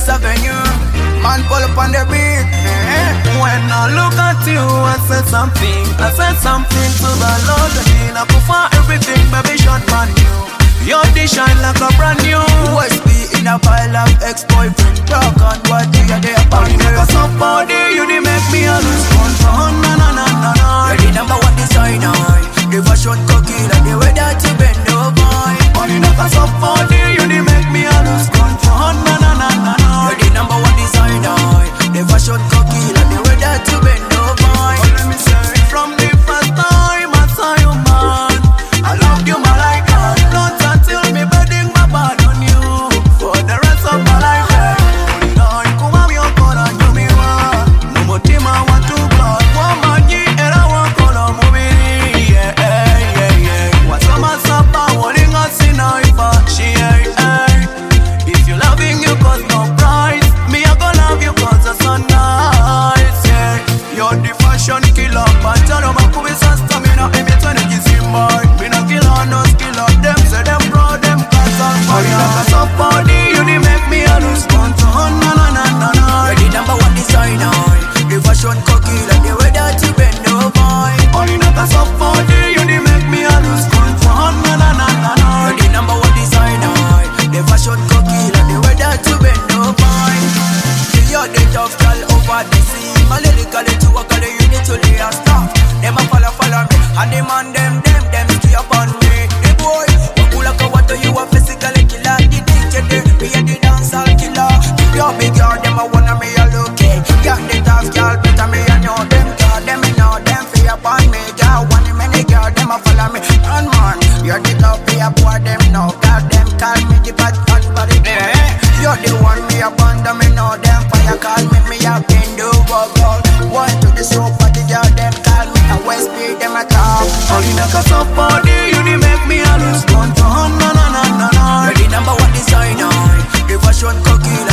Sixth Avenue. Man pull up on the beat. When I look at you, I said something to the Lord. And I put for everything, baby, shot brand new. Your dish shine like a brand new. USB in a pile of ex-boyfriend. Talk on what they are there upon me. Cause somebody, you didn't make me a lose control. Na na na na na. You're the number one designer. The fashion cocky like the way that you bend over. Money like a somebody, you didn't make me a lose control. Na na na na na. You're the number one designer. The fashion cocky like the way that you bend over. Let me say, from the first time I saw you, man, I loved you, my like that. Not until me bedding my bad on you for the rest of my life. Come on, you call on you, me one. No more team, I want to call. Woman, and I want call on movie. Yeah, yeah, yeah. What's on my supper? Holding us in a she, if you loving you, cause no price. Me, I gonna love you, cause the sun nice. Yeah, you're the fashion killer. But tell them I could be some stamina. I'm a 20 kiss him, boy. Me no killer, no skiller. Them say them pro, them cause I'm fire. Like a somebody, you didn't make me a lose control. Na na na na na. You're the number one designer. The fashion cocky like the way that you bend over. Only like a somebody, you didn't make me a lose control. Na na na na na. You're the number one designer. The fashion cocky like the way that you bend over. You're the tough girl over the sea. My lyrically to work, all you need to lay a stop. Them a follow me, and them on them stay up on me. The boy, you cool like a water, you a physically killer. The DJ there, me a the dancehall killer. If you're big girl, them a wanna me a look it. Got the tough girl, better me a know them. Girl, them me know them stay up on me. Girl, one many girl, them a follow me. Run man, you're the love, be a boy, them know. Girl, them call me the bad man, body. You're the one me a bond, me know them. Fire call me a bend over girl. One to the show party, girl, them call me a West Beat, them a top. Only like a somebody, you didn't make me a lose control. Na na na na na. You're the number one designer. The fashion cocky.